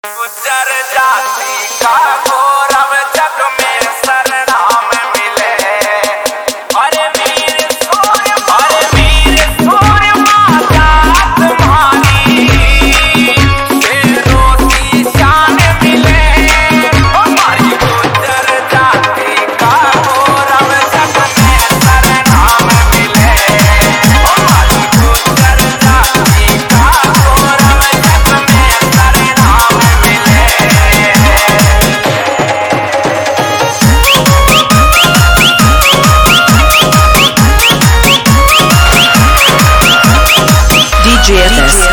गुजर जाती का गौरव जग में सरनाम मिले। अरे वीर सूर्य माता तुम्हारी शेरों की शान मिले। हमारी गुजर जाती का गौरव जग में सरनाम मिले। हमारी गुजर जाती का गौरव जग में सरनाम मिले। DJFS.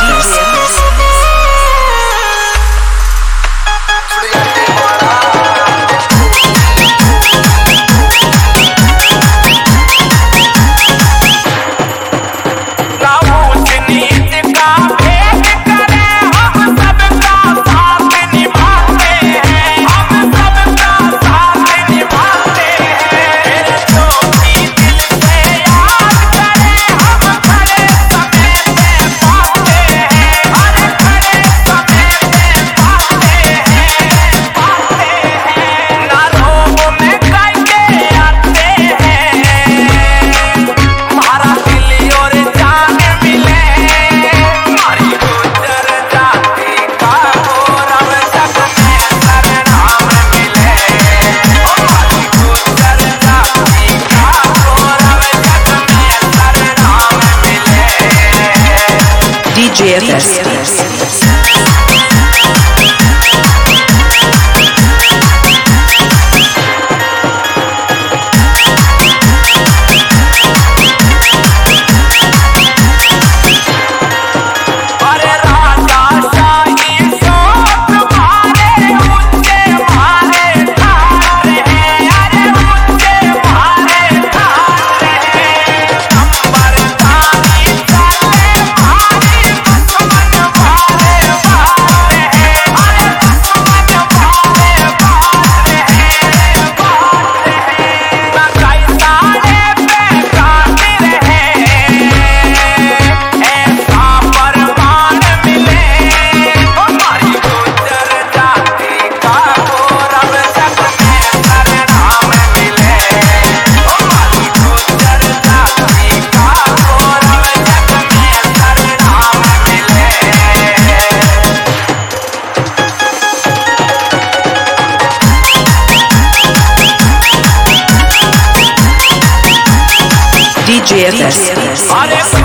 DJFS. अरे राजा शाही शोक मारे ऊंचे मारे ठाड़ हैं। अरे ऊंचे मारे ठाड़ हैं। अंबर तानी चले भारी दुश्मन भारे भार हैं। अरे दुश्मन भारे भार हैं। लगाई साड़े पे कातिल हैं। ऐसा परमान मिले। हमारी गुजर जाती का गौरव जग में सरनाम मिले। हमारी गुजर जाती का गौरव जग में सरनाम मिले। DJFS. अरे